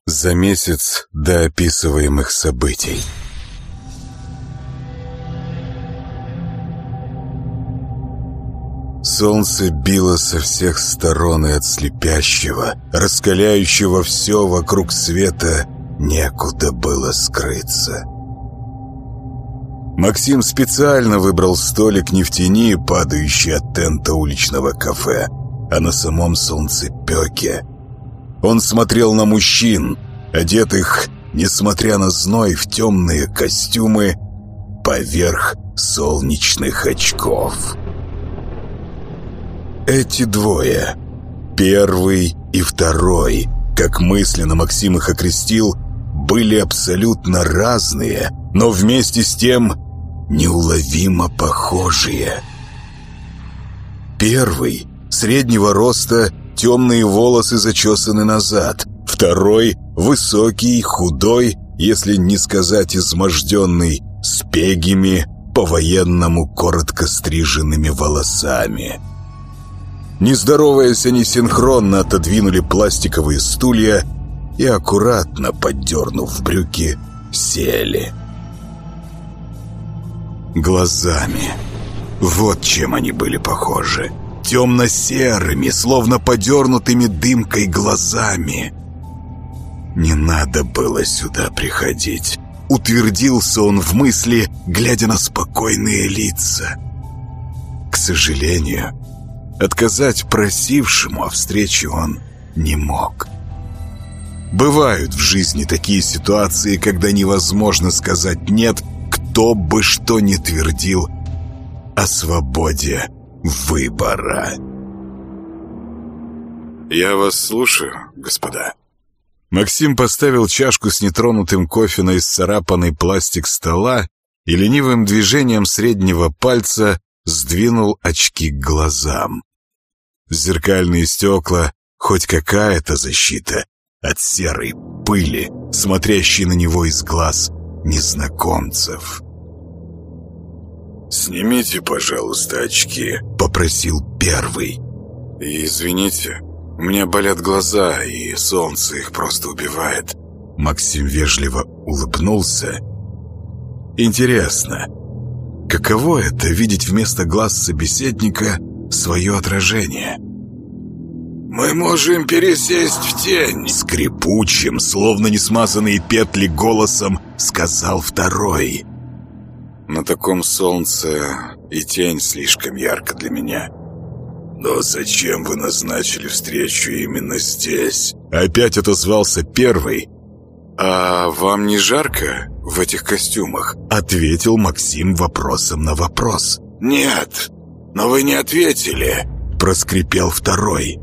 За месяц до описываемых событий. Солнце било со всех сторон, и от слепящего, раскаляющего все вокруг света некуда было скрыться. Максим специально выбрал столик не в тени, падающей от тента уличного кафе, а на самом солнцепеке. Он смотрел на мужчин, одетых, несмотря на зной, в темные костюмы поверх солнечных очков. Эти двое, первый и второй, как мысленно Максим их окрестил, были абсолютно разные, но вместе с тем неуловимо похожие. Первый, среднего роста, темные волосы зачесаны назад. Второй, высокий, худой, если не сказать изможденный, с пегими, по-военному коротко стриженными волосами. Не здороваясь, они синхронно отодвинули пластиковые стулья и, аккуратно поддернув брюки, сели. Глазами. Вот чем они были похожи. Темно-серыми, словно подернутыми дымкой глазами. Не надо было сюда приходить. Утвердился он в мысли, глядя на спокойные лица. К сожалению, отказать просившему о встрече он не мог. Бывают в жизни такие ситуации, когда невозможно сказать «нет», кто бы что ни твердил о свободе выбора. «Я вас слушаю, господа». Максим поставил чашку с нетронутым кофе на исцарапанный пластик стола и ленивым движением среднего пальца сдвинул очки к глазам. Зеркальные стекла, хоть какая-то защита от серой пыли, смотрящей на него из глаз незнакомцев. «Снимите, пожалуйста, очки», — попросил первый. «Извините, у меня болят глаза, и солнце их просто убивает». Максим вежливо улыбнулся. «Интересно, каково это — видеть вместо глаз собеседника свое отражение?» «Мы можем пересесть в тень», — скрипучим, словно несмазанные петли голосом сказал второй. «На таком солнце и тень слишком ярко для меня». «Но зачем вы назначили встречу именно здесь?» Опять отозвался первый. «А вам не жарко в этих костюмах?» Ответил Максим вопросом на вопрос. «Нет, но вы не ответили», — проскрипел второй.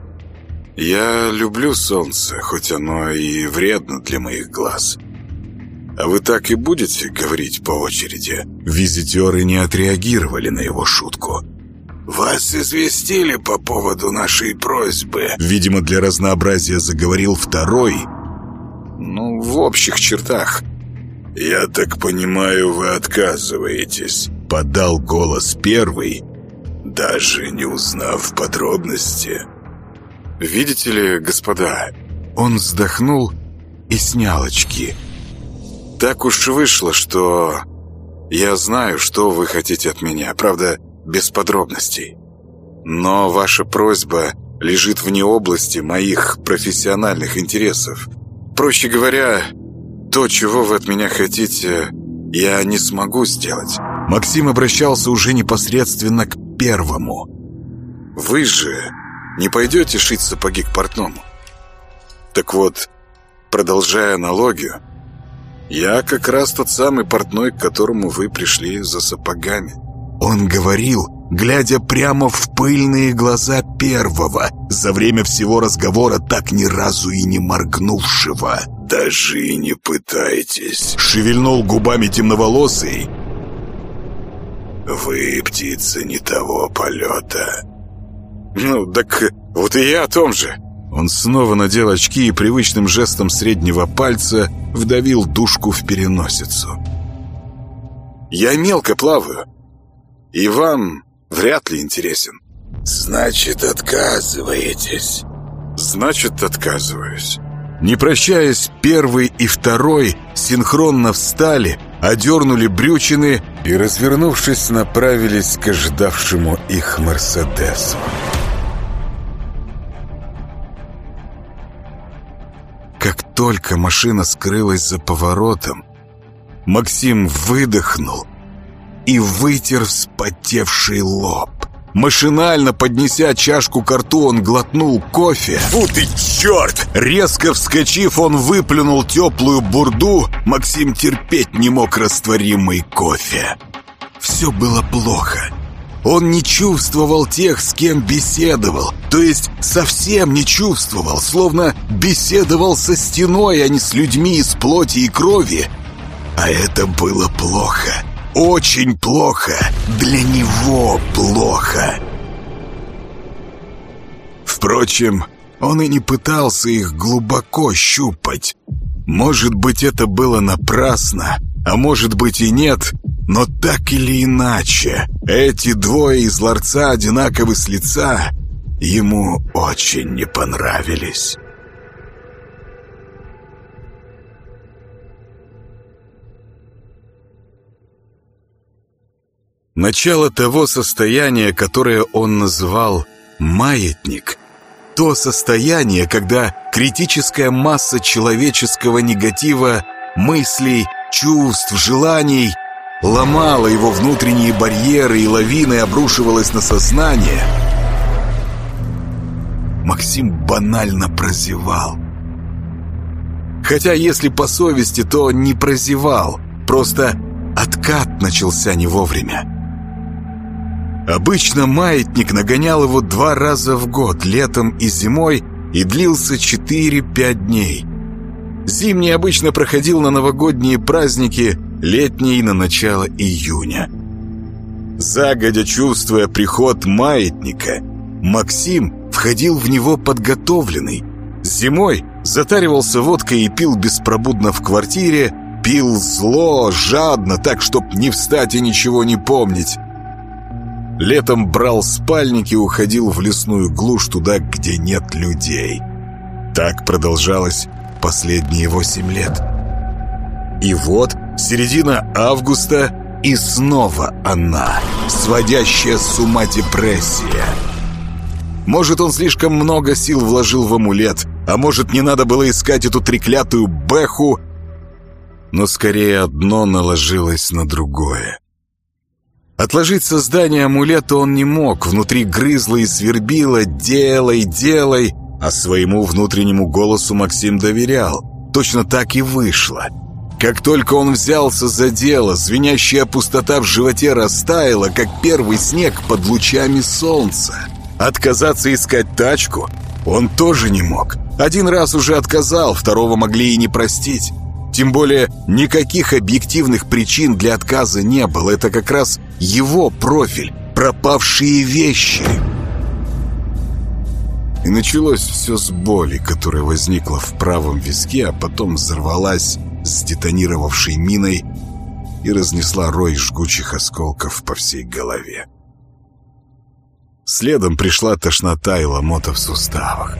«Я люблю солнце, хоть оно и вредно для моих глаз. А вы так и будете говорить по очереди?» Визитеры не отреагировали на его шутку. «Вас известили по поводу нашей просьбы?» Видимо, для разнообразия заговорил второй. «Ну, в общих чертах». «Я так понимаю, вы отказываетесь», — подал голос первый, даже не узнав подробности. «Видите ли, господа...» Он вздохнул и снял очки. «Так уж вышло, что я знаю, что вы хотите от меня, правда, без подробностей. Но ваша просьба лежит вне области моих профессиональных интересов. Проще говоря, то, чего вы от меня хотите, я не смогу сделать». Максим обращался уже непосредственно к первому. «Вы же не пойдете шить сапоги к портному? Так вот, продолжая аналогию, я как раз тот самый портной, к которому вы пришли за сапогами». Он говорил, глядя прямо в пыльные глаза первого, за время всего разговора так ни разу и не моргнувшего. «Даже и не пытайтесь», — шевельнул губами темноволосый. «Вы птица не того полета». «Ну, так вот и я о том же». Он снова надел очки и привычным жестом среднего пальца вдавил дужку в переносицу. «Я мелко плаваю, и вам вряд ли интересен». «Значит, отказываетесь?» «Значит, отказываюсь. Не прощаясь, первый и второй синхронно встали, одернули брючины и, развернувшись, направились к ожидавшему их «Мерседесу». Как только машина скрылась за поворотом, Максим выдохнул и вытер вспотевший лоб. Машинально поднеся чашку ко рту, он глотнул кофе. «Фу ты, черт!» Резко вскочив, он выплюнул теплую бурду. Максим терпеть не мог растворимый кофе. Все было плохо. Он не чувствовал тех, с кем беседовал. То есть совсем не чувствовал, словно беседовал со стеной, а не с людьми из плоти и крови. А это было плохо. Очень плохо. Для него плохо. Впрочем, он и не пытался их глубоко щупать. Может быть, это было напрасно, а может быть и нет. Но так или иначе, эти двое из ларца одинаковы с лица ему очень не понравились. Начало того состояния, которое он называл «маятник», то состояние, когда критическая масса человеческого негатива, мыслей, чувств, желаний ломала его внутренние барьеры и лавиной обрушивалась на сознание, Максим банально прозевал. Хотя, если по совести, то не прозевал, просто откат начался не вовремя. Обычно маятник нагонял его 2 раза в год, летом и зимой, и длился 4-5 дней. Зимний обычно проходил на новогодние праздники, летний на начало июня. Загодя чувствуя приход маятника, Максим входил в него подготовленный. Зимой затаривался водкой и пил беспробудно в квартире, пил зло, жадно, так, чтоб не встать и ничего не помнить. Летом брал спальник и уходил в лесную глушь, туда, где нет людей. Так продолжалось последние 8 лет. И вот середина августа, и снова она, сводящая с ума депрессия. Может, он слишком много сил вложил в амулет, а может, не надо было искать эту треклятую бэху, но скорее одно наложилось на другое. Отложить создание амулета он не мог, внутри грызло и свербило «делай, делай», а своему внутреннему голосу Максим доверял. Точно так и вышло. Как только он взялся за дело, звенящая пустота в животе растаяла, как первый снег под лучами солнца. Отказаться искать тачку он тоже не мог. 1 раз уже отказал, 2-го могли и не простить. Тем более, никаких объективных причин для отказа не было. Это как раз его профиль – пропавшие вещи. И началось все с боли, которая возникла в правом виске, а потом взорвалась с детонировавшей миной и разнесла рой жгучих осколков по всей голове. Следом пришла тошнота и ломота в суставах.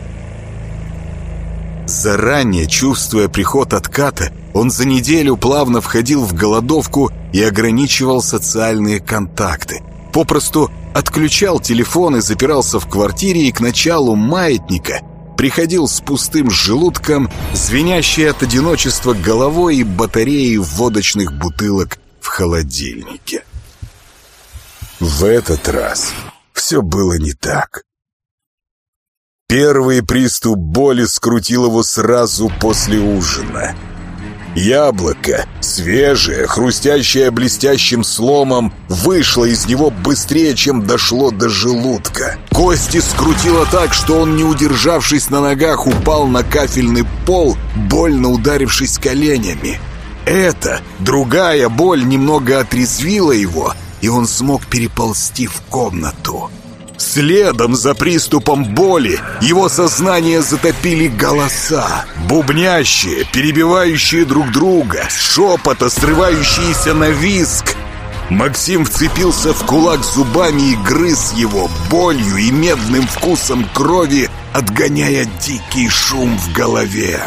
Заранее чувствуя приход отката, он за неделю плавно входил в голодовку и ограничивал социальные контакты. Попросту отключал телефон и запирался в квартире, и к началу маятника приходил с пустым желудком, звенящей от одиночества головой и батареей водочных бутылок в холодильнике. В этот раз все было не так. Первый приступ боли скрутил его сразу после ужина. Яблоко, свежее, хрустящее блестящим сломом, вышло из него быстрее, чем дошло до желудка. Кости скрутило так, что он, не удержавшись на ногах, упал на кафельный пол, больно ударившись коленями. Эта, другая боль немного отрезвила его, и он смог переползти в комнату. Следом за приступом боли его сознание затопили голоса, бубнящие, перебивающие друг друга, шепота, срывающиеся на визг. Максим вцепился в кулак зубами и грыз его болью и медным вкусом крови, отгоняя дикий шум в голове.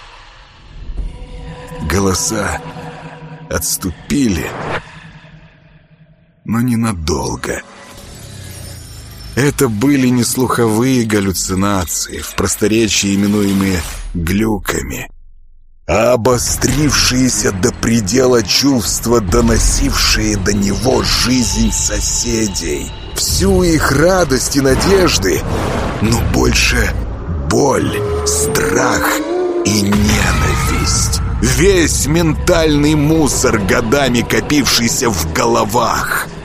Голоса отступили, но ненадолго. Это были не слуховые галлюцинации, в просторечии именуемые глюками, а обострившиеся до предела чувства, доносившие до него жизнь соседей, всю их радость и надежды, но больше боль, страх и ненависть. Весь ментальный мусор, годами копившийся в головах.